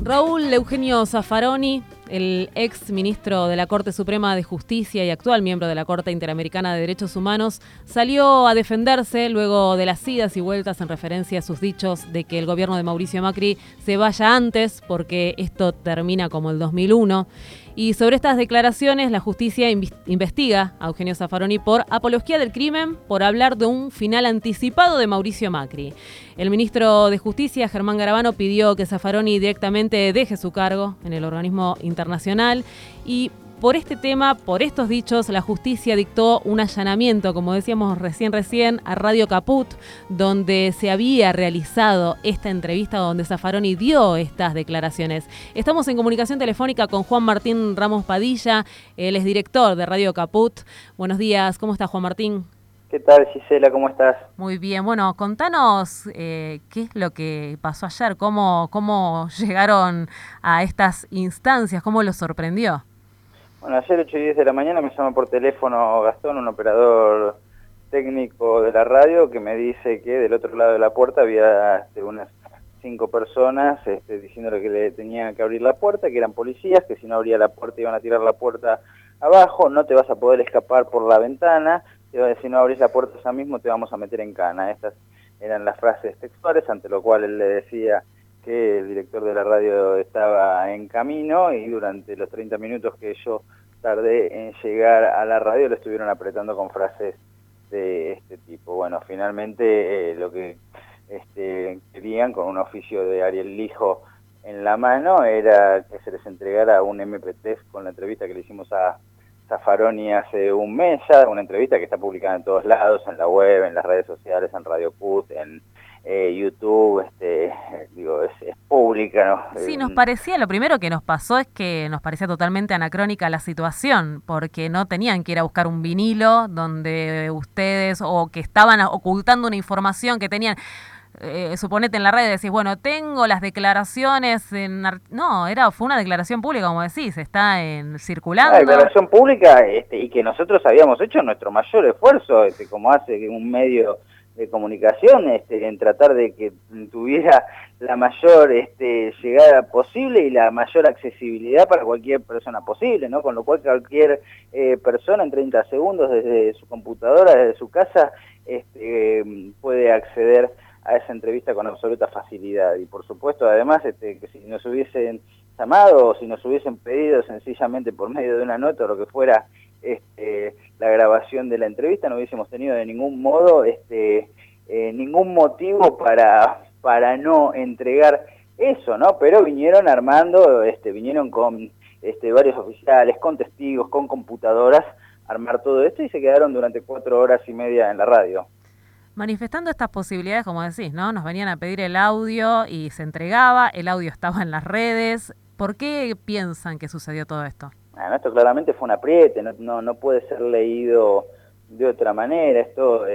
Raúl Eugenio Zaffaroni, el ex ministro de la Corte Suprema de Justicia y actual miembro de la Corte Interamericana de Derechos Humanos, salió a defenderse luego de las idas y vueltas en referencia a sus dichos de que el gobierno de Mauricio Macri se vaya antes porque esto termina como el 2001. Y sobre estas declaraciones, la justicia investiga a Eugenio Zaffaroni por apología del crimen, por hablar de un final anticipado de Mauricio Macri. El ministro de Justicia, Germán Garabano, pidió que Zaffaroni directamente deje su cargo en el organismo internacional y por este tema, por estos dichos, la justicia dictó un allanamiento, como decíamos recién, a Radio Caput, donde se había realizado esta entrevista donde Zaffaroni dio estas declaraciones. Estamos en comunicación telefónica con Juan Martín Ramos Padilla, él es director de Radio Caput. Buenos días, ¿cómo está Juan Martín? ¿Qué tal, Gisela? ¿Cómo estás? Muy bien, bueno, contanos qué es lo que pasó ayer, cómo llegaron a estas instancias, cómo los sorprendió. Bueno, ayer 8 y 10 de la mañana me llama por teléfono Gastón, un operador técnico de la radio, que me dice que del otro lado de la puerta había unas 5 personas diciéndole que le tenían que abrir la puerta, que eran policías, que si no abría la puerta iban a tirar la puerta abajo, no te vas a poder escapar por la ventana, si no abrís la puerta ya mismo te vamos a meter en cana. Estas eran las frases textuales, ante lo cual él le decía que el director de la radio estaba en camino y durante los 30 minutos que yo tardé en llegar a la radio lo estuvieron apretando con frases de este tipo. Bueno, finalmente lo que querían con un oficio de Ariel Lijo en la mano era que se les entregara un MP3 con la entrevista que le hicimos a Zaffaroni hace un mes ya, una entrevista que está publicada en todos lados, en la web, en las redes sociales, en Radio Cut, en YouTube, es pública, ¿no? Sí, nos parecía, lo primero que nos pasó es que nos parecía totalmente anacrónica la situación, porque no tenían que ir a buscar un vinilo donde ustedes, o que estaban ocultando una información que tenían, suponete en la red, decís, bueno, tengo las declaraciones no, fue una declaración pública, como decís, está circulando. Una declaración pública y que nosotros habíamos hecho nuestro mayor esfuerzo, como hace un medio de comunicación, en tratar de que tuviera la mayor llegada posible y la mayor accesibilidad para cualquier persona posible, ¿no? Con lo cual cualquier persona en 30 segundos desde su computadora, desde su casa, puede acceder a esa entrevista con absoluta facilidad. Y por supuesto, además, que si nos hubiesen llamado o si nos hubiesen pedido sencillamente por medio de una nota o lo que fuera la grabación de la entrevista, no hubiésemos tenido de ningún modo ningún motivo para no entregar eso, ¿no? Pero vinieron armando, vinieron con varios oficiales, con testigos, con computadoras, armar todo esto y se quedaron durante 4 horas y media en la radio. Manifestando estas posibilidades, como decís, ¿no? Nos venían a pedir el audio y se entregaba, el audio estaba en las redes. ¿Por qué piensan que sucedió todo esto? Bueno, esto claramente fue un apriete, no puede ser leído de otra manera. Esto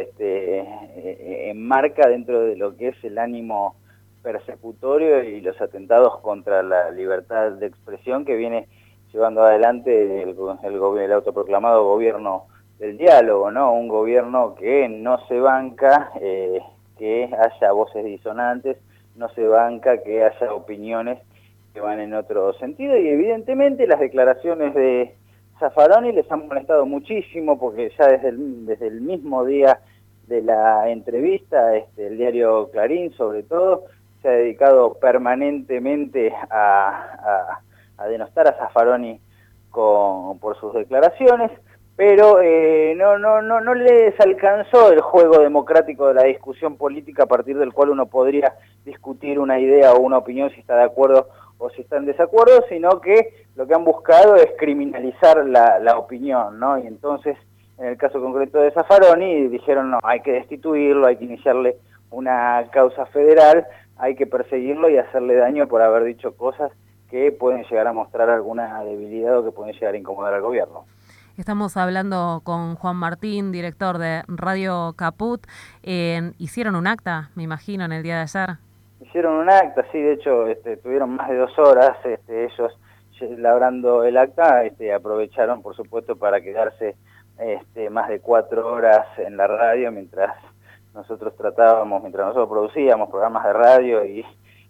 enmarca dentro de lo que es el ánimo persecutorio y los atentados contra la libertad de expresión que viene llevando adelante el autoproclamado gobierno del diálogo, ¿no? Un gobierno que no se banca que haya voces disonantes, no se banca que haya opiniones que van en otro sentido, y evidentemente las declaraciones de Zaffaroni les han molestado muchísimo, porque ya desde el mismo día de la entrevista, el diario Clarín sobre todo, se ha dedicado permanentemente a denostar a Zaffaroni por sus declaraciones, pero no les alcanzó el juego democrático de la discusión política a partir del cual uno podría discutir una idea o una opinión si está de acuerdo o si está en desacuerdo, sino que lo que han buscado es criminalizar la opinión, ¿no? Y entonces, en el caso concreto de Zaffaroni, dijeron, no, hay que destituirlo, hay que iniciarle una causa federal, hay que perseguirlo y hacerle daño por haber dicho cosas que pueden llegar a mostrar alguna debilidad o que pueden llegar a incomodar al gobierno. Estamos hablando con Juan Martín, director de Radio Caput. ¿Hicieron un acta, me imagino, en el día de ayer? Hicieron un acta, sí, de hecho tuvieron más de 2 horas ellos labrando el acta, aprovecharon por supuesto para quedarse más de 4 horas en la radio mientras nosotros producíamos programas de radio y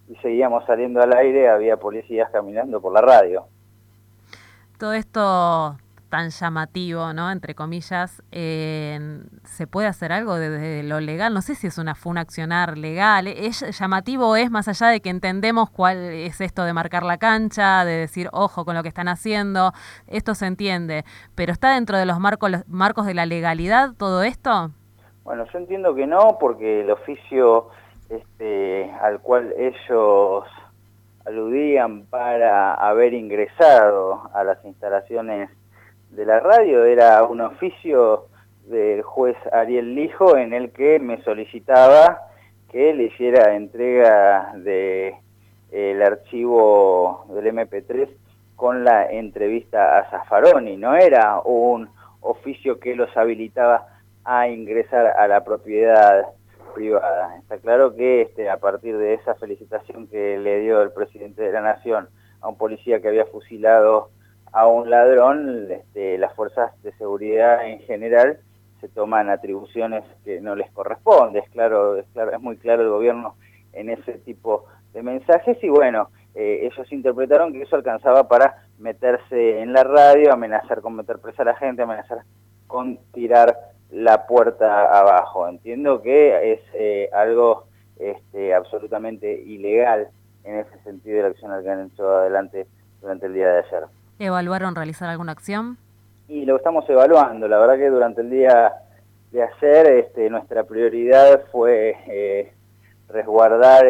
y seguíamos saliendo al aire, había policías caminando por la radio. Todo esto tan llamativo, ¿no? Entre comillas, ¿se puede hacer algo desde lo legal? No sé si fue un accionar legal. ¿Es llamativo es más allá de que entendemos cuál es esto de marcar la cancha, de decir, ojo con lo que están haciendo? Esto se entiende, pero ¿está dentro de los marcos de la legalidad todo esto? Bueno, yo entiendo que no, porque el oficio al cual ellos aludían para haber ingresado a las instalaciones de la radio era un oficio del juez Ariel Lijo en el que me solicitaba que le hiciera entrega de el archivo del MP3 con la entrevista a Zaffaroni. No era un oficio que los habilitaba a ingresar a la propiedad privada. Está claro que a partir de esa felicitación que le dio el presidente de la Nación a un policía que había fusilado a un ladrón, las fuerzas de seguridad en general se toman atribuciones que no les corresponde. Es muy claro el gobierno en ese tipo de mensajes y bueno, ellos interpretaron que eso alcanzaba para meterse en la radio, amenazar con meter presa a la gente, amenazar con tirar la puerta abajo. Entiendo que es algo absolutamente ilegal en ese sentido de la acción que han hecho adelante durante el día de ayer. ¿Evaluaron realizar alguna acción? Y lo estamos evaluando. La verdad que durante el día de ayer nuestra prioridad fue resguardar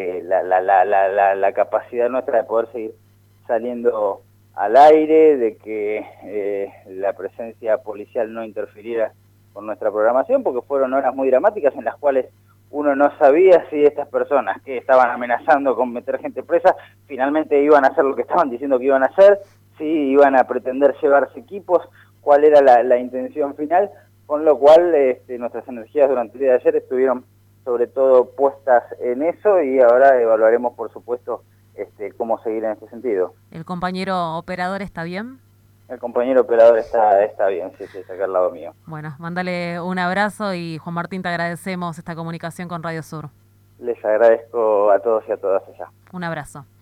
la capacidad nuestra de poder seguir saliendo al aire, de que la presencia policial no interfiriera con nuestra programación, porque fueron horas muy dramáticas en las cuales uno no sabía si estas personas que estaban amenazando con meter gente presa finalmente iban a hacer lo que estaban diciendo que iban a hacer, si iban a pretender llevarse equipos, cuál era la intención final, con lo cual nuestras energías durante el día de ayer estuvieron sobre todo puestas en eso y ahora evaluaremos, por supuesto, cómo seguir en este sentido. ¿El compañero operador está bien? El compañero operador está bien, sí, está acá al lado mío. Bueno, mándale un abrazo y Juan Martín, te agradecemos esta comunicación con Radio Sur. Les agradezco a todos y a todas allá. Un abrazo.